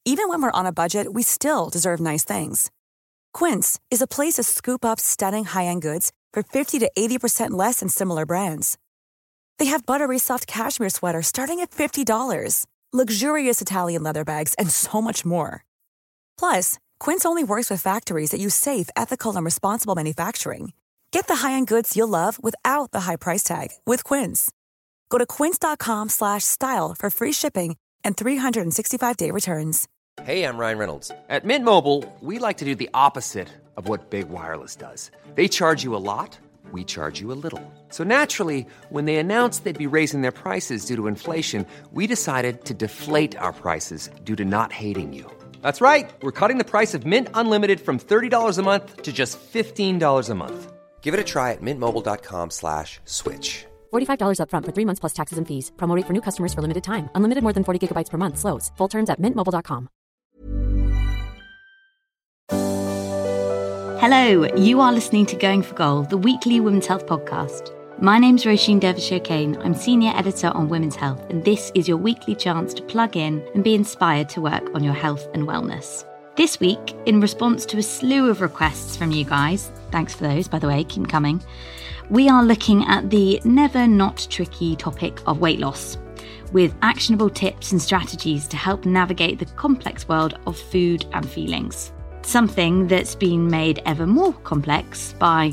Even when we're on a budget, we still deserve nice things. Quince is a place to scoop up stunning high-end goods for 50 to 80% less than similar brands. They have buttery soft cashmere sweaters starting at $50, luxurious Italian leather bags, and so much more. Plus, Quince only works with factories that use safe, ethical, and responsible manufacturing. Get the high-end goods you'll love without the high price tag with Quince. Go to quince.com/style for free shipping and 365-day returns. Hey, I'm Ryan Reynolds. At Mint Mobile, we like to do the opposite of what Big Wireless does. They charge you a lot, we charge you a little. So naturally, when they announced they'd be raising their prices due to inflation, we decided to deflate our prices due to not hating you. That's right. We're cutting the price of Mint Unlimited from $30 a month to just $15 a month. Give it a try at mintmobile.com/switch. $45 up front for 3 months plus taxes and fees. Promo rate for new customers for limited time. Unlimited more than 40 gigabytes per month. Slows full terms at mintmobile.com. Hello, you are listening to Going for Goal, the weekly women's health podcast. My name's Roisin Derbyshire-Kane. I'm senior editor on Women's Health, and this is your weekly chance to plug in and be inspired to work on your health and wellness. This week, in response to a slew of requests from you guys, thanks for those, by the way, keep coming, we are looking at the never not tricky topic of weight loss, with actionable tips and strategies to help navigate the complex world of food and feelings. Something that's been made ever more complex by,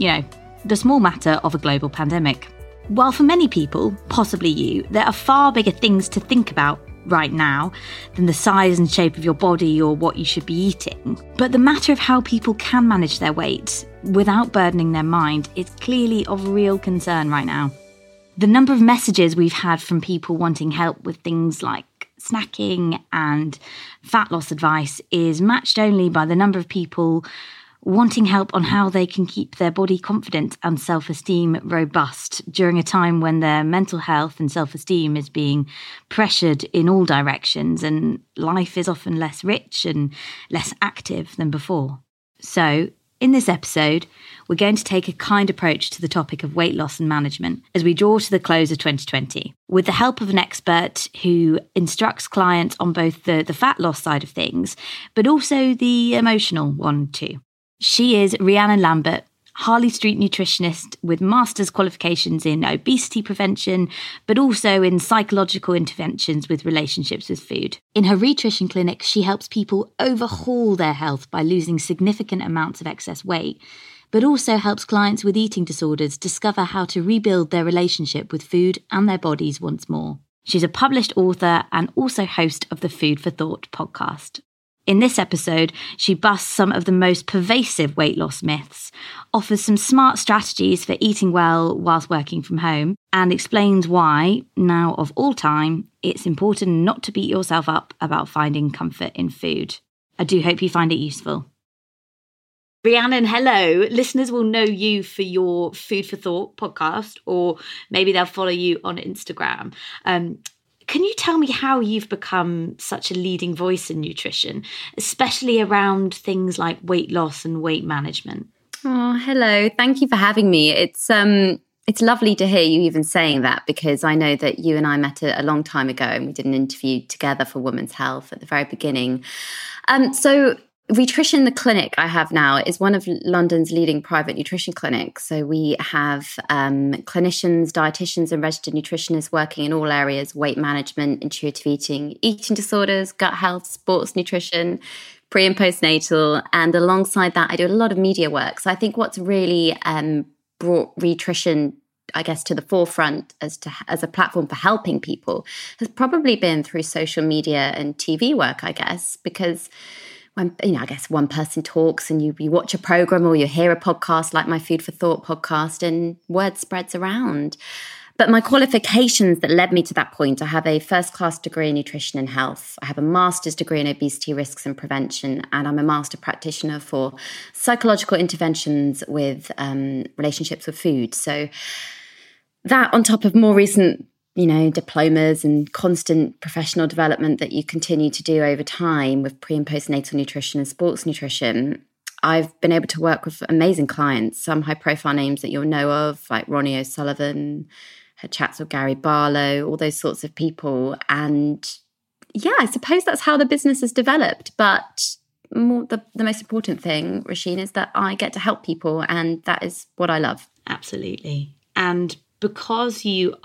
the small matter of a global pandemic. While for many people, possibly you, there are far bigger things to think about right now than the size and shape of your body or what you should be eating. But the matter of how people can manage their weight without burdening their mind is clearly of real concern right now. The number of messages we've had from people wanting help with things like snacking and fat loss advice is matched only by the number of people wanting help on how they can keep their body confidence and self-esteem robust during a time when their mental health and self-esteem is being pressured in all directions and life is often less rich and less active than before. So, in this episode, we're going to take a kind approach to the topic of weight loss and management as we draw to the close of 2020, with the help of an expert who instructs clients on both the fat loss side of things, but also the emotional one too. She is Rhiannon Lambert, Harley Street nutritionist with master's qualifications in obesity prevention, but also in psychological interventions with relationships with food. In her Rhitrition clinic, she helps people overhaul their health by losing significant amounts of excess weight, but also helps clients with eating disorders discover how to rebuild their relationship with food and their bodies once more. She's a published author and also host of the Food for Thought podcast. In this episode, she busts some of the most pervasive weight loss myths, offers some smart strategies for eating well whilst working from home, and explains why, now of all time, it's important not to beat yourself up about finding comfort in food. I do hope you find it useful. Rhiannon, hello. Listeners will know you for your Food for Thought podcast, or maybe they'll follow you on Instagram. Can you tell me how you've become such a leading voice in nutrition, especially around things like weight loss and weight management? Oh, hello. Thank you for having me. It's lovely to hear you even saying that, because I know that you and I met a long time ago and we did an interview together for Women's Health at the very beginning. So Rhitrition, the clinic I have now, is one of London's leading private nutrition clinics. So we have clinicians, dietitians and registered nutritionists working in all areas: weight management, intuitive eating, eating disorders, gut health, sports nutrition, pre and postnatal. And alongside that, I do a lot of media work. So I think what's really brought Rhitrition, I guess, to the forefront as a platform for helping people has probably been through social media and TV work, I guess, because when, I guess one person talks and you watch a program or you hear a podcast like my Food for Thought podcast, and word spreads around. But my qualifications that led me to that point: I have a first-class degree in nutrition and health. I have a master's degree in obesity risks and prevention, and I'm a master practitioner for psychological interventions with relationships with food. So that, on top of more recent diplomas and constant professional development that you continue to do over time with pre and postnatal nutrition and sports nutrition, I've been able to work with amazing clients, some high profile names that you'll know of, like Ronnie O'Sullivan, had chats with Gary Barlow, all those sorts of people. And yeah, I suppose that's how the business has developed. But the most important thing, Roisin, is that I get to help people, and that is what I love. Absolutely. And because you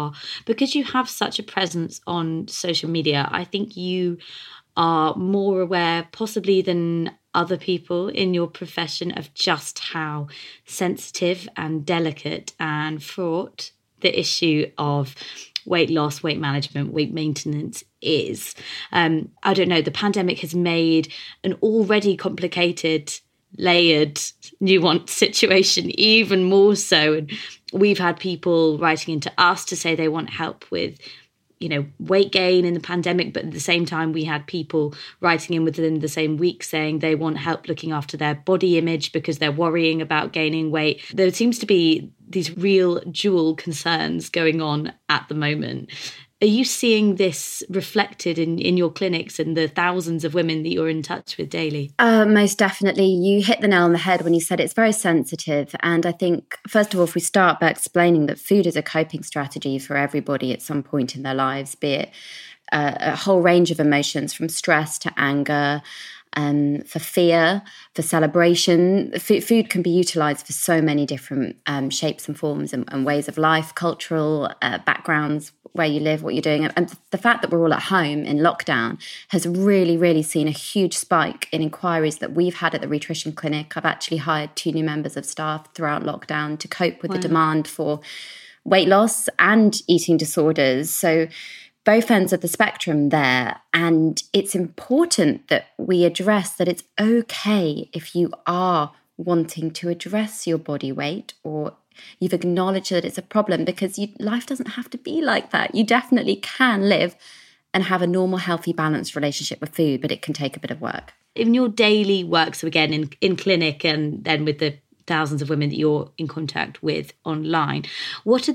have such a presence on social media, I think you are more aware possibly than other people in your profession of just how sensitive and delicate and fraught the issue of weight loss, weight management, weight maintenance is. I don't know, the pandemic has made an already complicated, layered, nuanced situation even more so. And we've had people writing into us to say they want help with, weight gain in the pandemic, but at the same time we had people writing in within the same week saying they want help looking after their body image because they're worrying about gaining weight. There seems to be these real dual concerns going on at the moment. Are you seeing this reflected in your clinics and the thousands of women that you're in touch with daily? Most definitely. You hit the nail on the head when you said it's very sensitive. And I think, first of all, if we start by explaining that food is a coping strategy for everybody at some point in their lives, be it a whole range of emotions from stress to anger, for fear, for celebration. Food can be utilised for so many different shapes and forms and ways of life, cultural backgrounds, where you live, what you're doing. And the fact that we're all at home in lockdown has really, really seen a huge spike in inquiries that we've had at the Rhitrition Clinic. I've actually hired 2 new members of staff throughout lockdown to cope with the demand for weight loss and eating disorders. So both ends of the spectrum there. And it's important that we address that it's okay if you are wanting to address your body weight or you've acknowledged that it's a problem, because life doesn't have to be like that. You definitely can live and have a normal, healthy, balanced relationship with food, but it can take a bit of work. In your daily work, so again, in clinic and then with the thousands of women that you're in contact with online, what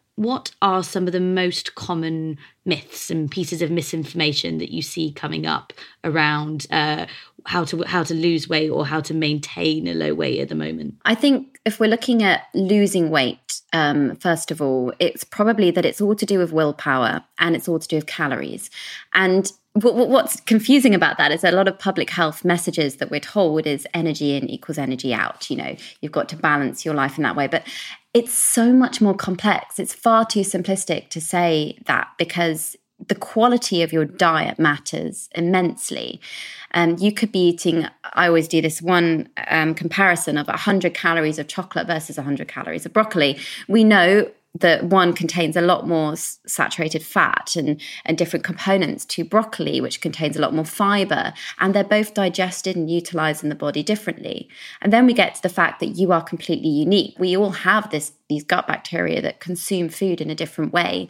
are some of the most common myths and pieces of misinformation that you see coming up around how to lose weight or how to maintain a low weight at the moment? I think if we're looking at losing weight, first of all, it's probably that it's all to do with willpower and it's all to do with calories. And what's confusing about that is a lot of public health messages that we're told is energy in equals energy out. You've got to balance your life in that way. But it's so much more complex. It's far too simplistic to say that, because the quality of your diet matters immensely. You could be eating, I always do this one comparison of 100 calories of chocolate versus 100 calories of broccoli. We know that one contains a lot more saturated fat and different components to broccoli, which contains a lot more fiber, and they're both digested and utilized in the body differently. And then we get to the fact that you are completely unique. We all have these gut bacteria that consume food in a different way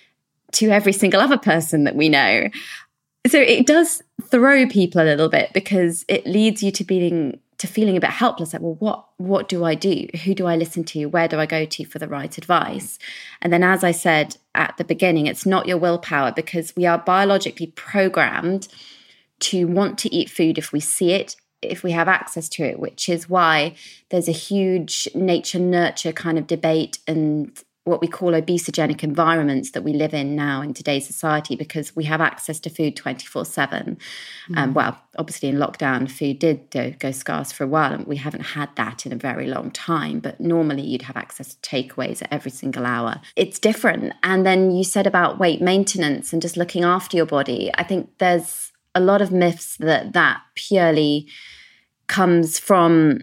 to every single other person that we know. So it does throw people a little bit, because it leads you to feeling a bit helpless, like, well, what do I do? Who do I listen to? Where do I go to for the right advice? And then, as I said at the beginning, it's not your willpower, because we are biologically programmed to want to eat food if we see it, if we have access to it, which is why there's a huge nature-nurture kind of debate and what we call obesogenic environments that we live in now in today's society, because we have access to food 24/7. Well, obviously in lockdown, food did go scarce for a while, and we haven't had that in a very long time. But normally you'd have access to takeaways at every single hour. It's different. And then you said about weight maintenance and just looking after your body. I think there's a lot of myths that purely comes from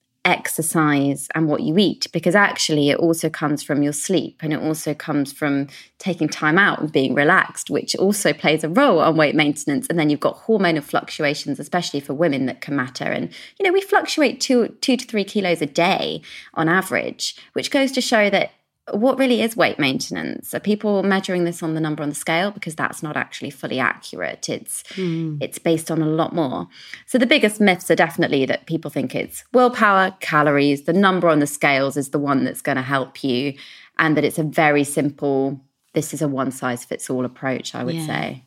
exercise and what you eat, because actually it also comes from your sleep, and it also comes from taking time out and being relaxed, which also plays a role on weight maintenance. And then you've got hormonal fluctuations, especially for women, that can matter. And we fluctuate 2 to 3 kilos a day on average, which goes to show that what really is weight maintenance? Are people measuring this on the number on the scale? Because that's not actually fully accurate. It's based on a lot more. So the biggest myths are definitely that people think it's willpower, calories, the number on the scales is the one that's going to help you, and that it's a very simple, this is a one-size-fits-all approach, I would say.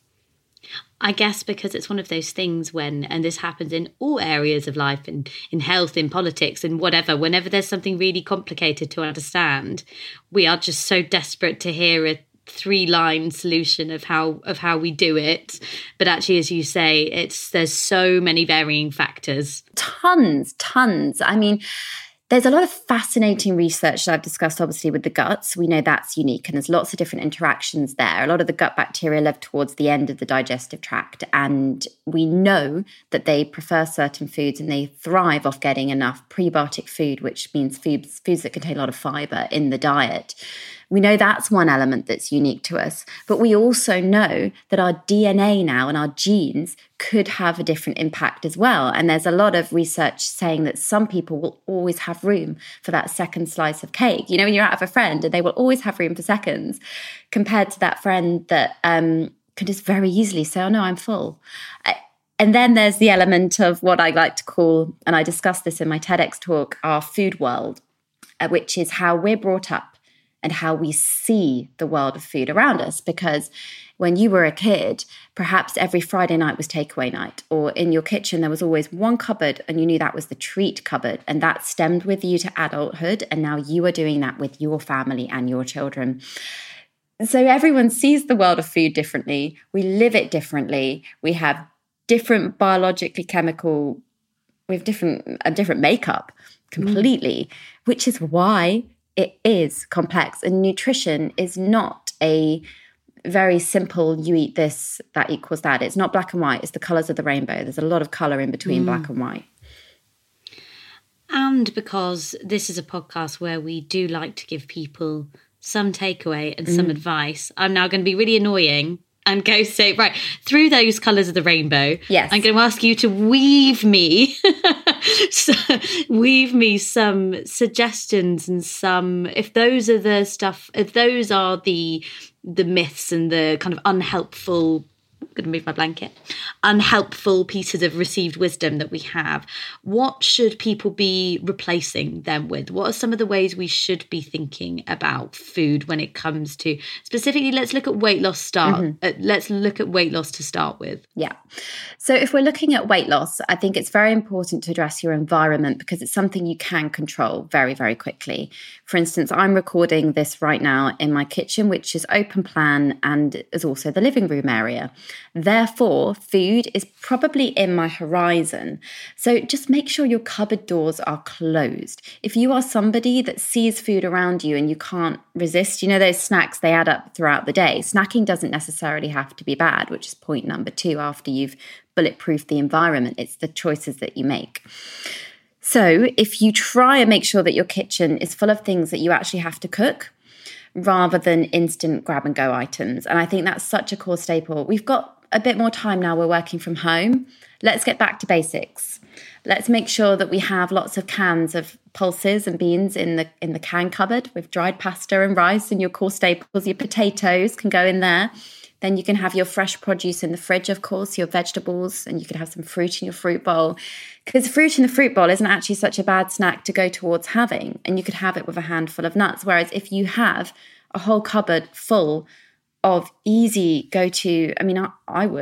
I guess because it's one of those things and this happens in all areas of life, in health, in politics, and whatever, whenever there's something really complicated to understand, we are just so desperate to hear 3-line solution of how we do it, but actually, as you say, there's so many varying factors. Tons. I mean, there's a lot of fascinating research that I've discussed, obviously, with the guts. We know that's unique, and there's lots of different interactions there. A lot of the gut bacteria live towards the end of the digestive tract, and we know that they prefer certain foods and they thrive off getting enough prebiotic food, which means foods that contain a lot of fiber in the diet. We know that's one element that's unique to us, but we also know that our DNA now and our genes could have a different impact as well. And there's a lot of research saying that some people will always have room for that second slice of cake. You know, when you're out with a friend and they will always have room for seconds, compared to that friend that can just very easily say, oh no, I'm full. And then there's the element of what I like to call, and I discussed this in my TEDx talk, our food world, which is how we're brought up and how we see the world of food around us. Because when you were a kid, perhaps every Friday night was takeaway night, or in your kitchen there was always one cupboard and you knew that was the treat cupboard, and that stemmed with you to adulthood, and now you are doing that with your family and your children. So everyone sees the world of food differently. We live it differently. We have different biologically chemical, we have different makeup completely, which is why it is complex. And nutrition is not a very simple, you eat this, that equals that. It's not black and white. It's the colours of the rainbow. There's a lot of colour in between black and white. And because this is a podcast where we do like to give people some takeaway and some advice, I'm now going to be really annoying and go say, right, through those colours of the rainbow, yes, I'm going to ask you to weave me some suggestions and some, if those are the myths and the kind of unhelpful, I'm going to move my blanket, unhelpful pieces of received wisdom that we have, what should people be replacing them with? What are some of the ways we should be thinking about food when it comes to, specifically, let's look at weight loss let's look at weight loss to start with. Yeah. So if we're looking at weight loss, I think it's very important to address your environment, because it's something you can control very, very quickly. For instance, I'm recording this right now in my kitchen, which is open plan and is also the living room area. Therefore, food is probably in my horizon. So just make sure your cupboard doors are closed. If you are somebody that sees food around you and you can't resist, you know, those snacks, they add up throughout the day. Snacking doesn't necessarily have to be bad, which is point number 2 after you've bulletproofed the environment. It's the choices that you make. So if you try and make sure that your kitchen is full of things that you actually have to cook, rather than instant grab and go items. And I think that's such a core staple. We've got a bit more time now. We're working from home. Let's get back to basics. Let's make sure that we have lots of cans of pulses and beans in the can cupboard with dried pasta and rice and your core staples. Your potatoes can go in there. Then you can have your fresh produce in the fridge, of course, your vegetables, and you can have some fruit in your fruit bowl. Because fruit in the fruit bowl isn't actually such a bad snack to go towards having, and you could have it with a handful of nuts. Whereas if you have a whole cupboard full of easy go-to, I mean,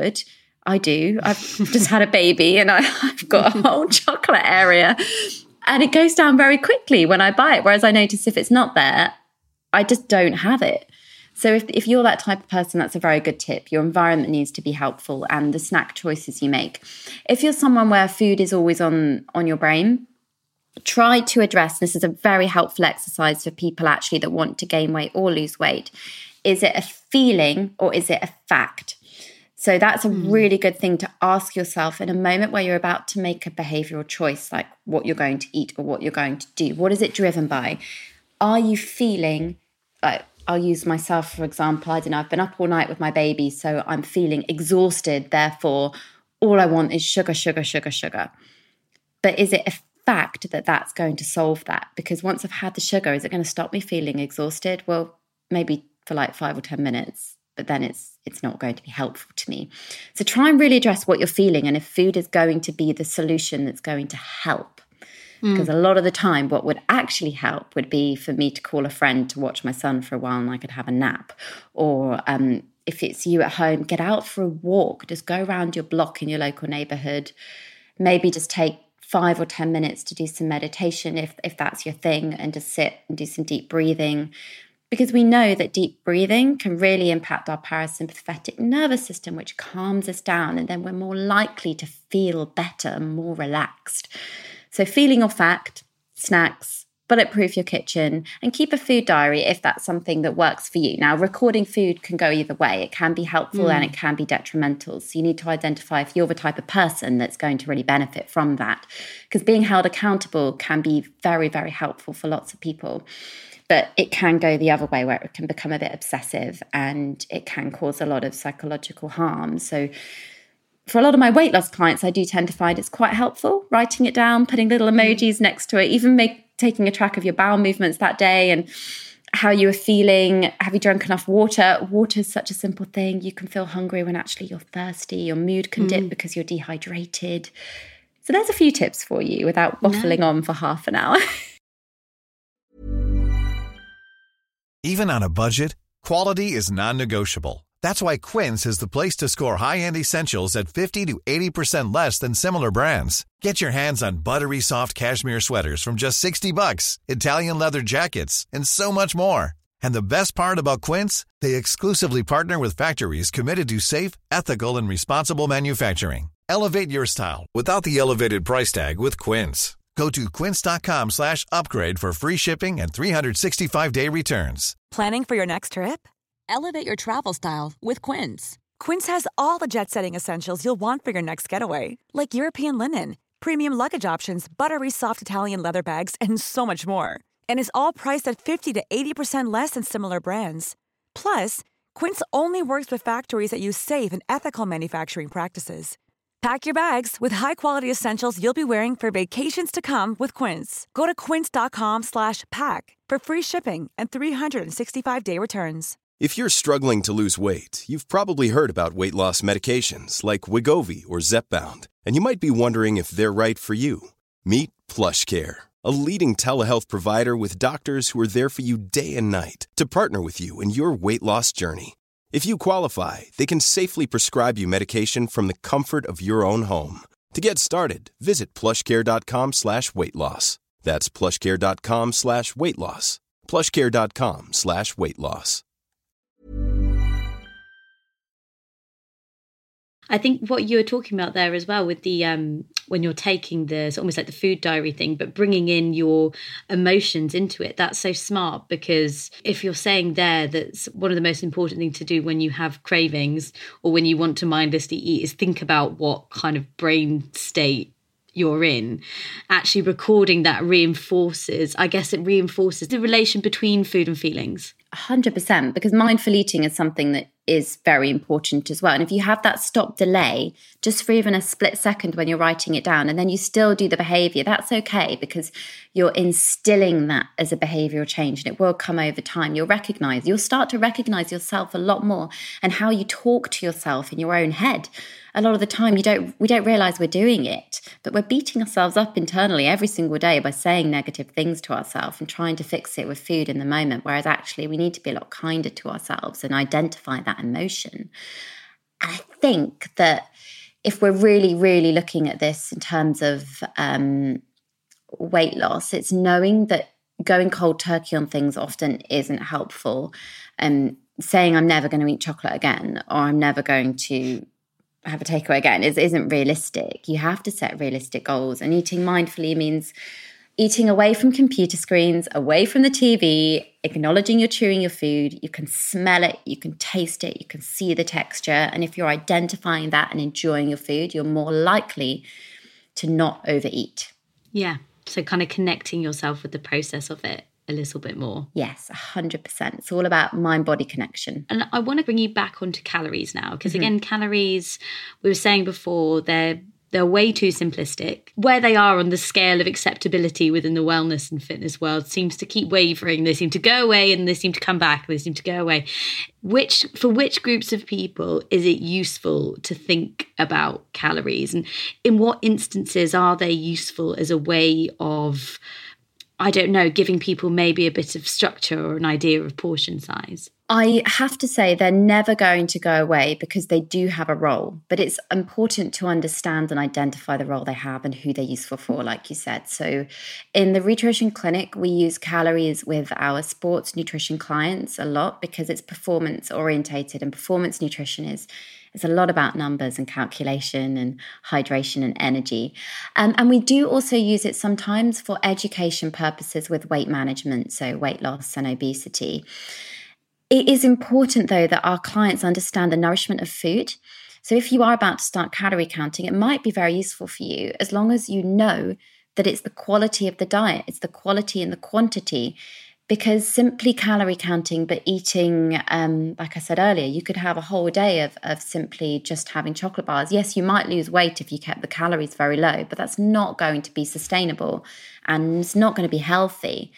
I do. I've just had a baby and I've got a whole chocolate area, and it goes down very quickly when I buy it. Whereas I notice if it's not there, I just don't have it. So if you're that type of person, that's a very good tip. Your environment needs to be helpful and the snack choices you make. If you're someone where food is always on your brain, try to address, this is a very helpful exercise for people actually that want to gain weight or lose weight. Is it a feeling or is it a fact? So that's a really good thing to ask yourself in a moment where you're about to make a behavioral choice, like what you're going to eat or what you're going to do. What is it driven by? Are you feeling like, I'll use myself, for example, I don't know, I've been up all night with my baby, so I'm feeling exhausted. Therefore, all I want is sugar, sugar, sugar, sugar. But is it a fact that that's going to solve that? Because once I've had the sugar, is it going to stop me feeling exhausted? Well, maybe for like 5 or 10 minutes, but then it's not going to be helpful to me. So try and really address what you're feeling and if food is going to be the solution that's going to help. Because a lot of the time, what would actually help would be for me to call a friend to watch my son for a while and I could have a nap. Or if it's you at home, get out for a walk. Just go around your block in your local neighborhood. Maybe just take 5 or 10 minutes to do some meditation if that's your thing, and just sit and do some deep breathing. because we know that deep breathing can really impact our parasympathetic nervous system, which calms us down, and then we're more likely to feel better and more relaxed. So feeling your fact, snacks, bulletproof your kitchen, and keep a food diary if that's something that works for you. Now, recording food can go either way. It can be helpful and it can be detrimental. So you need to identify if you're the type of person that's going to really benefit from that, because being held accountable can be very, very helpful for lots of people. But it can go the other way, where it can become a bit obsessive and it can cause a lot of psychological harm. So for a lot of my weight loss clients, I do tend to find it's quite helpful, writing it down, putting little emojis next to it, even taking a track of your bowel movements that day and how you were feeling. Have you drunk enough water? Water is such a simple thing. You can feel hungry when actually you're thirsty. Your mood can dip because you're dehydrated. So there's a few tips for you without waffling on for half an hour. Even on a budget, quality is non-negotiable. That's why Quince is the place to score high-end essentials at 50 to 80% less than similar brands. Get your hands on buttery soft cashmere sweaters from just $60, Italian leather jackets, and so much more. And the best part about Quince, they exclusively partner with factories committed to safe, ethical, and responsible manufacturing. Elevate your style without the elevated price tag with Quince. Go to quince.com/upgrade for free shipping and 365-day returns. Planning for your next trip? Elevate your travel style with Quince. Quince has all the jet-setting essentials you'll want for your next getaway, like European linen, premium luggage options, buttery soft Italian leather bags, and so much more. And is all priced at 50 to 80% less than similar brands. Plus, Quince only works with factories that use safe and ethical manufacturing practices. Pack your bags with high-quality essentials you'll be wearing for vacations to come with Quince. Go to quince.com/pack for free shipping and 365-day returns. If you're struggling to lose weight, you've probably heard about weight loss medications like Wegovy or Zepbound, and you might be wondering if they're right for you. Meet PlushCare, a leading telehealth provider with doctors who are there for you day and night to partner with you in your weight loss journey. If you qualify, they can safely prescribe you medication from the comfort of your own home. To get started, visit plushcare.com/weightloss. That's plushcare.com/weightloss. plushcare.com/weightloss. I think what you were talking about there as well with the when you're taking the almost like the food diary thing, but bringing in your emotions into it, that's so smart, because if you're saying there that's one of the most important things to do when you have cravings or when you want to mindlessly eat is think about what kind of brain state you're in. Actually recording that reinforces the relation between food and feelings. 100%, because mindful eating is something that is very important as well. And if you have that stop delay, just for even a split second when you're writing it down, and then you still do the behavior, that's okay, because you're instilling that as a behavioral change, and it will come over time. You'll start to recognize yourself a lot more and how you talk to yourself in your own head. A lot of the time we don't realize we're doing it, but we're beating ourselves up internally every single day by saying negative things to ourselves and trying to fix it with food in the moment, whereas actually we need to be a lot kinder to ourselves and identify that emotion. And I think that if we're really, really looking at this in terms of weight loss, it's knowing that going cold turkey on things often isn't helpful. Saying I'm never going to eat chocolate again, or I'm never going to have a takeaway again, isn't realistic. You have to set realistic goals, and eating mindfully means eating away from computer screens, away from the TV, acknowledging you're chewing your food. You can smell it, you can taste it, you can see the texture. And if you're identifying that and enjoying your food, you're more likely to not overeat. Yeah. So kind of connecting yourself with the process of it a little bit more. Yes, 100%. It's all about mind-body connection. And I want to bring you back onto calories now, because again, calories, we were saying before, they're way too simplistic. Where they are on the scale of acceptability within the wellness and fitness world seems to keep wavering. They seem to go away and they seem to come back. They seem to go away. For which groups of people is it useful to think about calories? And in what instances are they useful as a way of, I don't know, giving people maybe a bit of structure or an idea of portion size? I have to say they're never going to go away because they do have a role, but it's important to understand and identify the role they have and who they're useful for, like you said. So in the Rediretion Clinic, we use calories with our sports nutrition clients a lot because it's performance orientated, and performance nutrition is a lot about numbers and calculation and hydration and energy. And we do also use it sometimes for education purposes with weight management, so weight loss and obesity. It is important, though, that our clients understand the nourishment of food. So if you are about to start calorie counting, it might be very useful for you as long as you know that it's the quality of the diet, it's the quality and the quantity. Because simply calorie counting, but eating, like I said earlier, you could have a whole day of simply just having chocolate bars. Yes, you might lose weight if you kept the calories very low, but that's not going to be sustainable and it's not going to be healthy.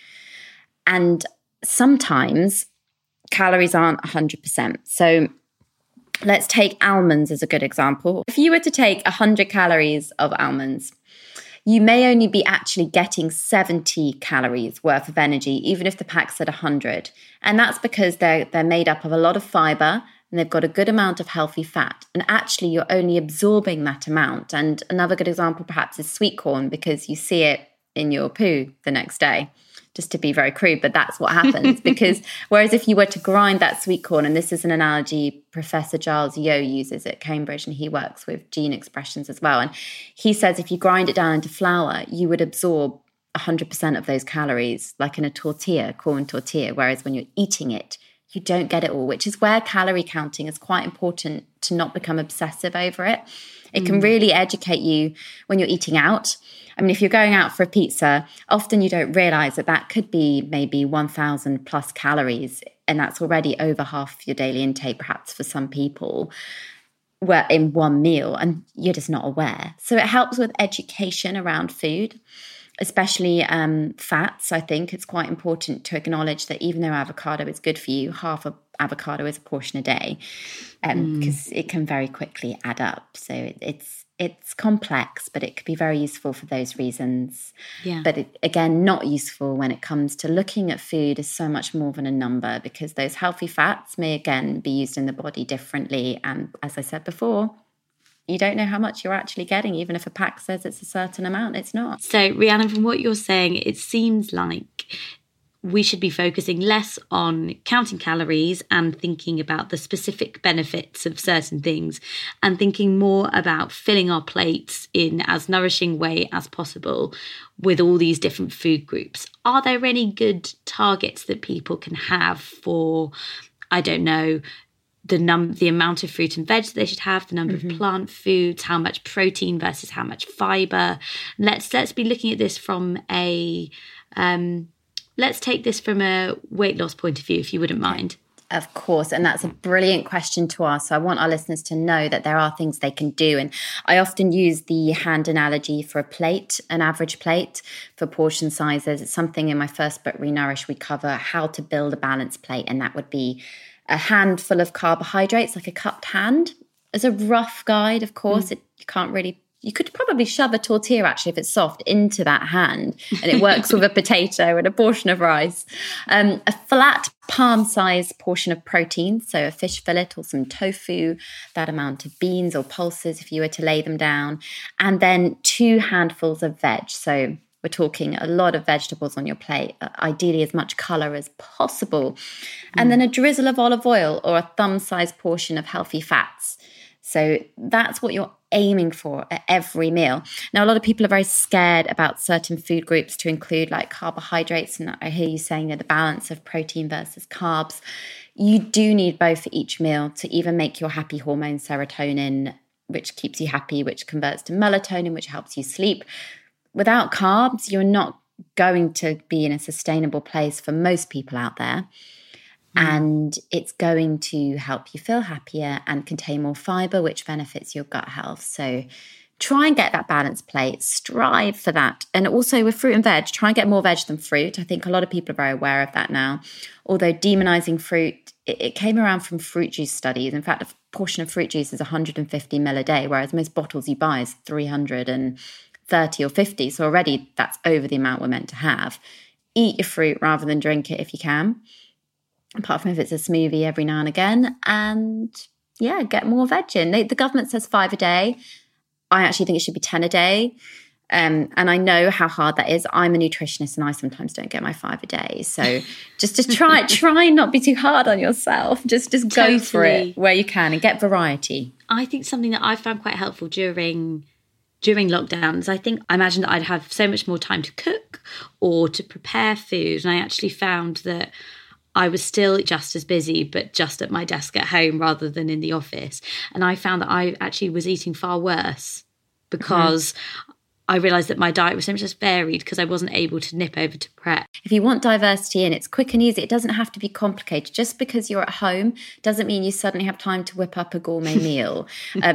And sometimes calories aren't 100%. So let's take almonds as a good example. If you were to take 100 calories of almonds, you may only be actually getting 70 calories worth of energy, even if the pack said 100. And that's because they're made up of a lot of fiber and they've got a good amount of healthy fat. And actually, you're only absorbing that amount. And another good example perhaps is sweet corn, because you see it in your poo the next day. Just to be very crude, but that's what happens. Because whereas if you were to grind that sweet corn, and this is an analogy Professor Giles Yeo uses at Cambridge, and he works with gene expressions as well. And he says if you grind it down into flour, you would absorb 100% of those calories, like in a tortilla, corn tortilla. Whereas when you're eating it, you don't get it all, which is where calorie counting is quite important to not become obsessive over it. It can really educate you when you're eating out. I mean, if you're going out for a pizza, often you don't realize that could be maybe 1,000 plus calories, and that's already over half your daily intake, perhaps for some people, in one meal, and you're just not aware. So it helps with education around food, especially fats. I think it's quite important to acknowledge that even though avocado is good for you, half of avocado is a portion a day, because it can very quickly add up. So it's complex, but it could be very useful for those reasons. Yeah. But again, not useful when it comes to looking at food as so much more than a number, because those healthy fats may again be used in the body differently. And as I said before, you don't know how much you're actually getting, even if a pack says it's a certain amount, it's not. So, Rhiannon, from what you're saying, it seems like we should be focusing less on counting calories and thinking about the specific benefits of certain things, and thinking more about filling our plates in as nourishing way as possible with all these different food groups. Are there any good targets that people can have for, I don't know, the amount of fruit and veg they should have, the number of plant foods, how much protein versus how much fiber? Let's be looking at this from a let's take this from a weight loss point of view, if you wouldn't mind. Of course. And that's a brilliant question to ask. So I want our listeners to know that there are things they can do. And I often use the hand analogy for a plate, an average plate, for portion sizes. It's something in my first book, Renourish, we cover how to build a balanced plate. And that would be a handful of carbohydrates, like a cupped hand. As a rough guide, of course, you could probably shove a tortilla, actually, if it's soft, into that hand, and it works with a potato and a portion of rice. A flat palm-sized portion of protein, so a fish fillet or some tofu, that amount of beans or pulses if you were to lay them down, and then 2 handfuls of veg. So we're talking a lot of vegetables on your plate, ideally as much colour as possible. And then a drizzle of olive oil or a thumb-sized portion of healthy fats. So that's what you're aiming for at every meal. Now, a lot of people are very scared about certain food groups to include, like carbohydrates. And I hear you saying the balance of protein versus carbs. You do need both for each meal to even make your happy hormone serotonin, which keeps you happy, which converts to melatonin, which helps you sleep. Without carbs, you're not going to be in a sustainable place for most people out there. And it's going to help you feel happier and contain more fiber, which benefits your gut health. So try and get that balanced plate, strive for that. And also with fruit and veg, try and get more veg than fruit. I think a lot of people are very aware of that now. Although demonizing fruit, it came around from fruit juice studies. In fact, a portion of fruit juice is 150 ml a day, whereas most bottles you buy is 330 or 50. So already that's over the amount we're meant to have. Eat your fruit rather than drink it if you can. apart from if it's a smoothie every now and again. And yeah, get more veg in. The government says 5 a day. I actually think it should be 10 a day. And I know how hard that is. I'm a nutritionist and I sometimes don't get my 5 a day. So just try and not be too hard on yourself. Just go for it where you can and get variety. I think something that I found quite helpful during lockdowns, I imagine that I'd have so much more time to cook or to prepare food. And I actually found that I was still just as busy, but just at my desk at home rather than in the office. And I found that I actually was eating far worse because I realised that my diet was so much less varied because I wasn't able to nip over to prep. If you want diversity and it's quick and easy, it doesn't have to be complicated. Just because you're at home doesn't mean you suddenly have time to whip up a gourmet meal.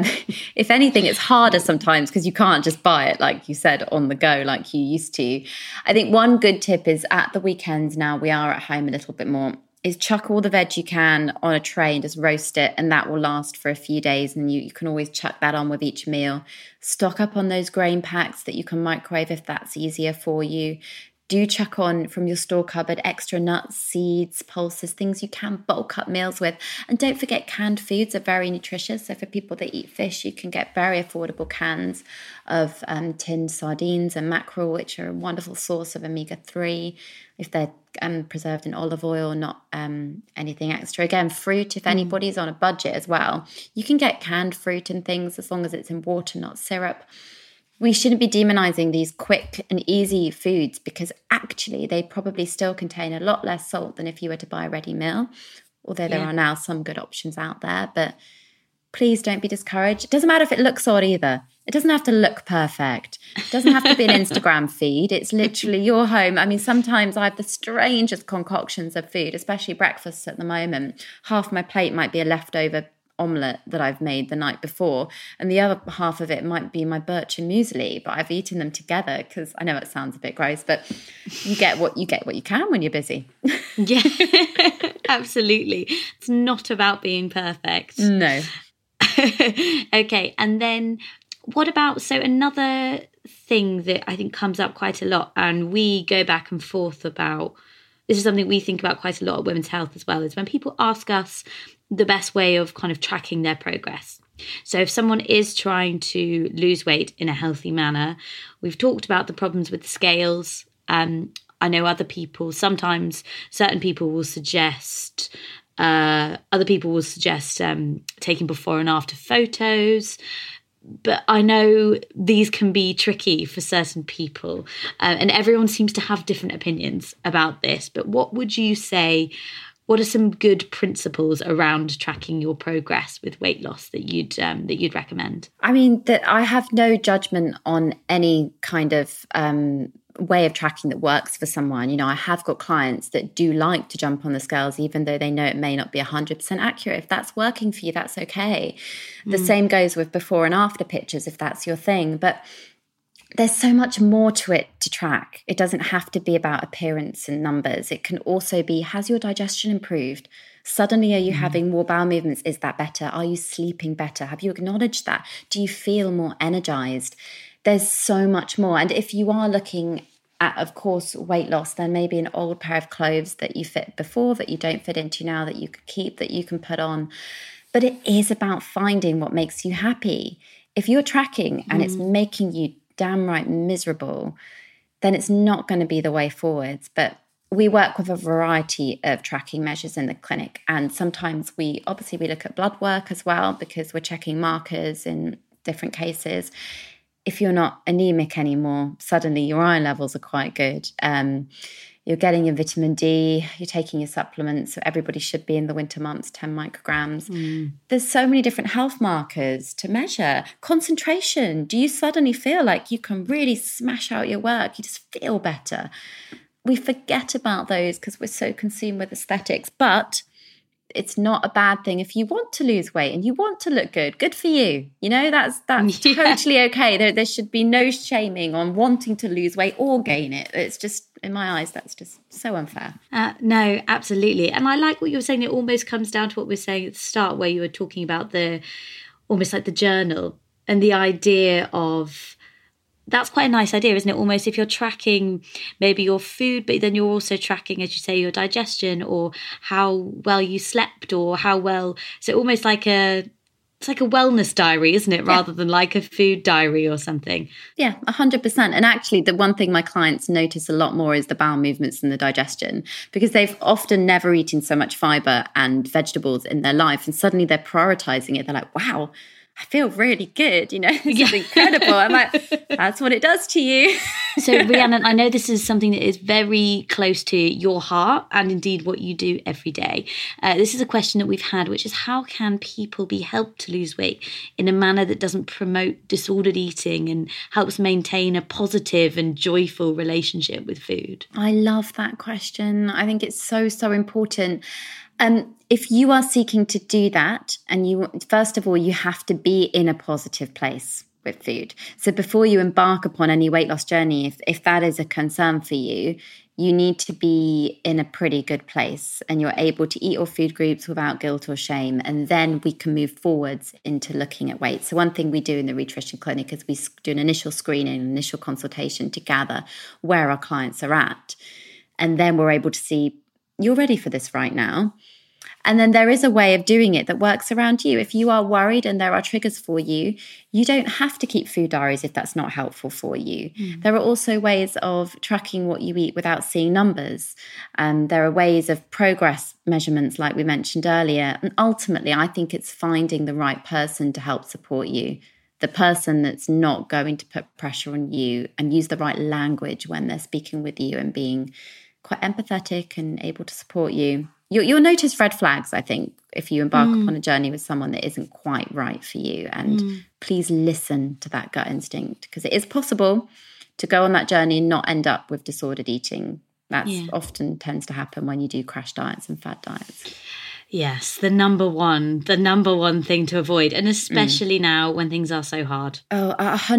If anything, it's harder sometimes because you can't just buy it, like you said, on the go like you used to. I think one good tip is at the weekends now, we are at home a little bit more, is chuck all the veg you can on a tray and just roast it, and that will last for a few days, and you can always chuck that on with each meal. Stock up on those grain packs that you can microwave if that's easier for you. Do chuck on from your store cupboard extra nuts, seeds, pulses, things you can bulk up meals with. And don't forget, canned foods are very nutritious. So for people that eat fish, you can get very affordable cans of tinned sardines and mackerel, which are a wonderful source of omega-3 if they're preserved in olive oil, not anything extra. Again, fruit, if anybody's on a budget as well, you can get canned fruit and things as long as it's in water, not syrup. We shouldn't be demonizing these quick and easy foods because actually they probably still contain a lot less salt than if you were to buy a ready meal, although there are now some good options out there. But please don't be discouraged. It doesn't matter if it looks odd either. It doesn't have to look perfect. It doesn't have to be an Instagram feed. It's literally your home. I mean, sometimes I have the strangest concoctions of food, especially breakfasts at the moment. Half my plate might be a leftover omelette that I've made the night before, and the other half of it might be my Bircher muesli, but I've eaten them together because I know it sounds a bit gross, but you get what you can when you're busy. Yeah, absolutely. It's not about being perfect. No. Okay, and then what about, so another thing that I think comes up quite a lot, and we go back and forth about, this is something we think about quite a lot at Women's Health as well, is when people ask us the best way of kind of tracking their progress. So if someone is trying to lose weight in a healthy manner, we've talked about the problems with the scales. I know other people, sometimes certain people will suggest, taking before and after photos. But I know these can be tricky for certain people, and everyone seems to have different opinions about this. But what would you say, what are some good principles around tracking your progress with weight loss that you'd recommend? I mean, I have no judgment on any kind of way of tracking that works for someone. You know, I have got clients that do like to jump on the scales, even though they know it may not be 100% accurate. If that's working for you, that's okay. The same goes with before and after pictures, if that's your thing. But there's so much more to it to track. It doesn't have to be about appearance and numbers. It can also be, has your digestion improved? Suddenly, are you having more bowel movements? Is that better? Are you sleeping better? Have you acknowledged that? Do you feel more energized? There's so much more. And if you are looking at, of course, weight loss, then maybe an old pair of clothes that you fit before that you don't fit into now that you could keep, that you can put on. But it is about finding what makes you happy. If you're tracking and it's making you damn right miserable, then it's not going to be the way forwards. But we work with a variety of tracking measures in the clinic. And sometimes we look at blood work as well, because we're checking markers in different cases. If you're not anemic anymore, suddenly your iron levels are quite good. You're getting your vitamin D, you're taking your supplements. So everybody should be in the winter months, 10 micrograms. There's so many different health markers to measure. Concentration. Do you suddenly feel like you can really smash out your work? You just feel better. We forget about those because we're so consumed with aesthetics. But it's not a bad thing if you want to lose weight and you want to look good. Good for you. You know, that's totally okay. There should be no shaming on wanting to lose weight or gain it. It's just, in my eyes, that's just so unfair. No, absolutely. And I like what you were saying. It almost comes down to what we were saying at the start, where you were talking about almost like the journal and the idea of that's quite a nice idea, isn't it? Almost if you're tracking maybe your food, but then you're also tracking, as you say, your digestion or how well you slept or how well. So almost like it's like a wellness diary, isn't it? Rather than like a food diary or something. Yeah, 100%. And actually, the one thing my clients notice a lot more is the bowel movements and the digestion, because they've often never eaten so much fiber and vegetables in their life. And suddenly they're prioritizing it. They're like, wow, I feel really good. This is incredible. I'm like, that's what it does to you. So, Rhiannon, I know this is something that is very close to your heart and indeed what you do every day. This is a question that we've had, which is how can people be helped to lose weight in a manner that doesn't promote disordered eating and helps maintain a positive and joyful relationship with food? I love that question. I think it's so, so important. If you are seeking to do that, and first of all, you have to be in a positive place with food. So before you embark upon any weight loss journey, if that is a concern for you, you need to be in a pretty good place and you're able to eat your food groups without guilt or shame. And then we can move forwards into looking at weight. So one thing we do in the Rhitrition Clinic is we do an initial screening, an initial consultation to gather where our clients are at. And then we're able to see, you're ready for this right now. And then there is a way of doing it that works around you. If you are worried and there are triggers for you, you don't have to keep food diaries if that's not helpful for you. There are also ways of tracking what you eat without seeing numbers. There are ways of progress measurements like we mentioned earlier. And ultimately, I think it's finding the right person to help support you. The person that's not going to put pressure on you and use the right language when they're speaking with you and being quite empathetic and able to support you. You'll notice red flags, I think, if you embark upon a journey with someone that isn't quite right for you. And please listen to that gut instinct, because it is possible to go on that journey and not end up with disordered eating. That's often tends to happen when you do crash diets and fad diets. Yes, the number one thing to avoid, and especially now when things are so hard. Oh,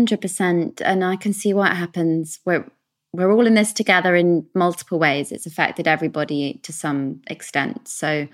100%. And I can see what happens. We're all in this together in multiple ways. It's affected everybody to some extent. So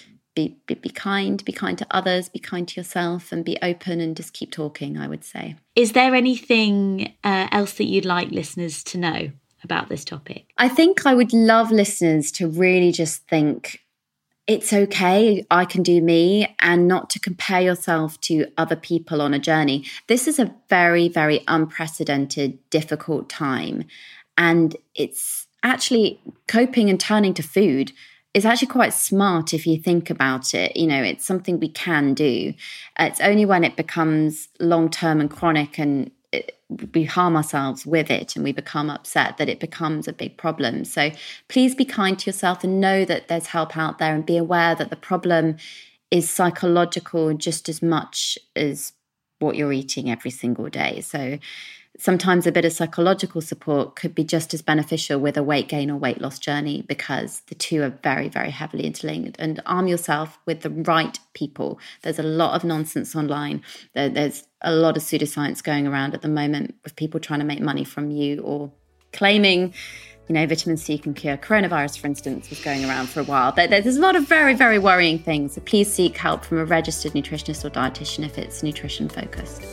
be kind to others, be kind to yourself, and be open and just keep talking, I would say. Is there anything else that you'd like listeners to know about this topic? I think I would love listeners to really just think, it's okay, I can do me, and not to compare yourself to other people on a journey. This is a very, very unprecedented, difficult time. And it's actually coping and turning to food is actually quite smart if you think about it. It's something we can do. It's only when it becomes long-term and chronic and we harm ourselves with it and we become upset that it becomes a big problem. So please be kind to yourself and know that there's help out there, and be aware that the problem is psychological just as much as what you're eating every single day. So sometimes a bit of psychological support could be just as beneficial with a weight gain or weight loss journey, because the two are very, very heavily interlinked. And arm yourself with the right people. There's a lot of nonsense online. There's a lot of pseudoscience going around at the moment with people trying to make money from you or claiming, vitamin C can cure coronavirus, for instance, was going around for a while. There's a lot of very, very worrying things. So please seek help from a registered nutritionist or dietitian if it's nutrition focused.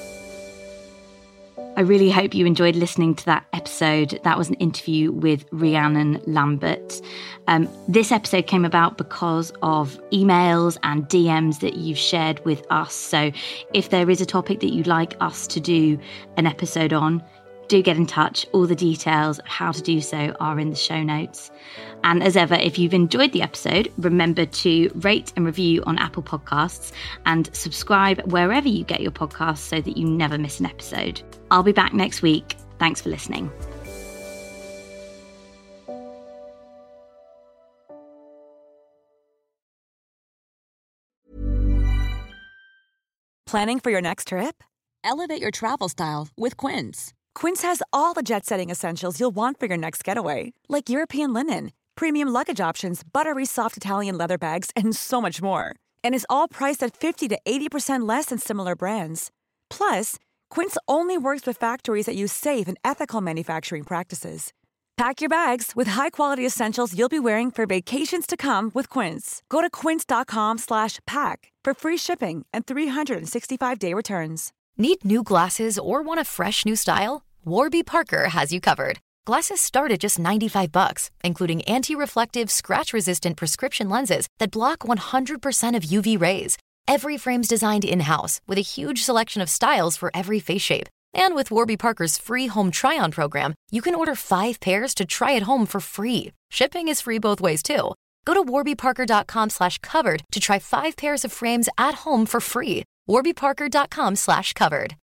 I really hope you enjoyed listening to that episode. That was an interview with Rhiannon Lambert. This episode came about because of emails and DMs that you've shared with us. So if there is a topic that you'd like us to do an episode on, do get in touch. All the details of how to do so are in the show notes. And as ever, if you've enjoyed the episode, remember to rate and review on Apple Podcasts and subscribe wherever you get your podcasts so that you never miss an episode. I'll be back next week. Thanks for listening. Planning for your next trip? Elevate your travel style with Quince. Quince has all the jet-setting essentials you'll want for your next getaway, like European linen, premium luggage options, buttery soft Italian leather bags, and so much more. And is all priced at 50 to 80% less than similar brands. Plus, Quince only works with factories that use safe and ethical manufacturing practices. Pack your bags with high-quality essentials you'll be wearing for vacations to come with Quince. Go to quince.com/pack for free shipping and 365-day returns. Need new glasses or want a fresh new style? Warby Parker has you covered. Glasses start at just $95, including anti-reflective, scratch-resistant prescription lenses that block 100% of UV rays. Every frame's designed in-house with a huge selection of styles for every face shape. And with Warby Parker's free home try-on program, you can order 5 pairs to try at home for free. Shipping is free both ways, too. Go to warbyparker.com/covered to try 5 pairs of frames at home for free. warbyparker.com/covered.